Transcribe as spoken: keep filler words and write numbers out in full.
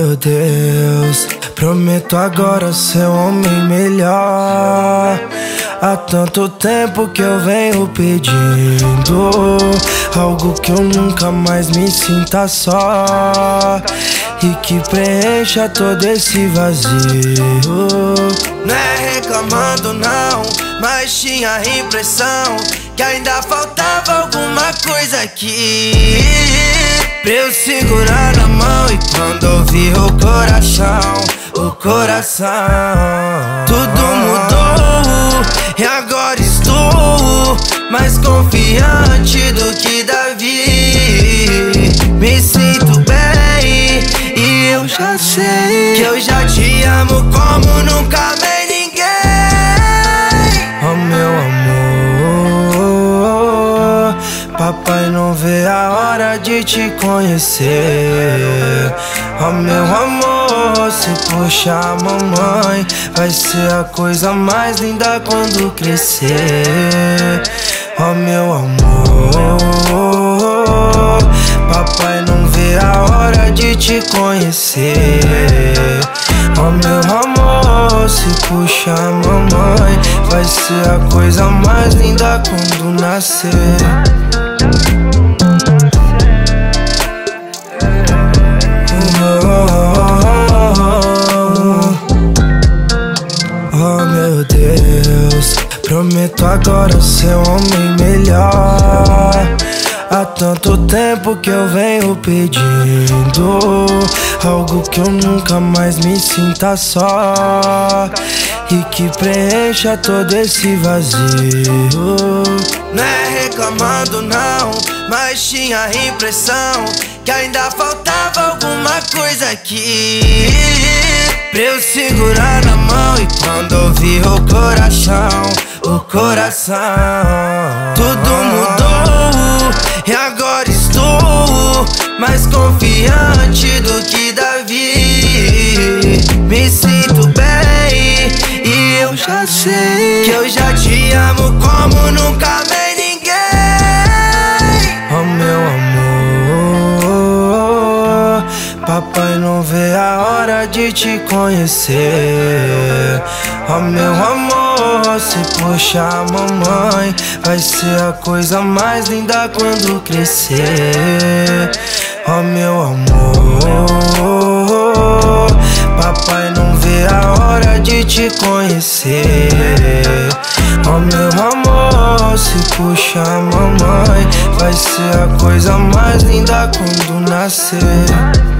meu Deus, prometo agora ser um homem melhor. Há tanto tempo que eu venho pedindo algo que eu nunca mais me sinta só e que preencha todo esse vazio. Não é reclamando não, mas tinha a impressão que ainda faltava alguma coisa aqui pra eu segurar na mão. E quando ouvi o coração, o coração, tudo mudou e agora estou mais confiante do que Davi. Me sinto bem e eu já sei que eu já te amo como nunca amei ninguém. Oh meu amor, papai não vê a hora de te conhecer. Oh meu amor, se puxar a mamãe, vai ser a coisa mais linda quando crescer. Oh meu amor, papai não vê a hora de te conhecer. Oh meu amor, se puxar a mamãe, vai ser a coisa mais linda quando nascer. Oh meu Deus, prometo agora ser um homem melhor. Há tanto tempo que eu venho pedindo algo que eu nunca mais me sinta só e que preencha todo esse vazio. Não é reclamando não, mas tinha a impressão que ainda faltava alguma coisa aqui pra eu segurar na mão. E quando ouvi o coração, o coração, tudo mudou e agora estou mais confiante do que Davi. Me sinto bem e eu já sei que eu já te amo como nunca amei ninguém. Oh meu amor, papai não vê a hora de te conhecer. Oh meu amor, se puxar a mamãe, vai ser a coisa mais linda quando crescer. Oh meu amor, papai não vê a hora de te conhecer. Oh meu amor, se puxar a mamãe, vai ser a coisa mais linda quando nascer.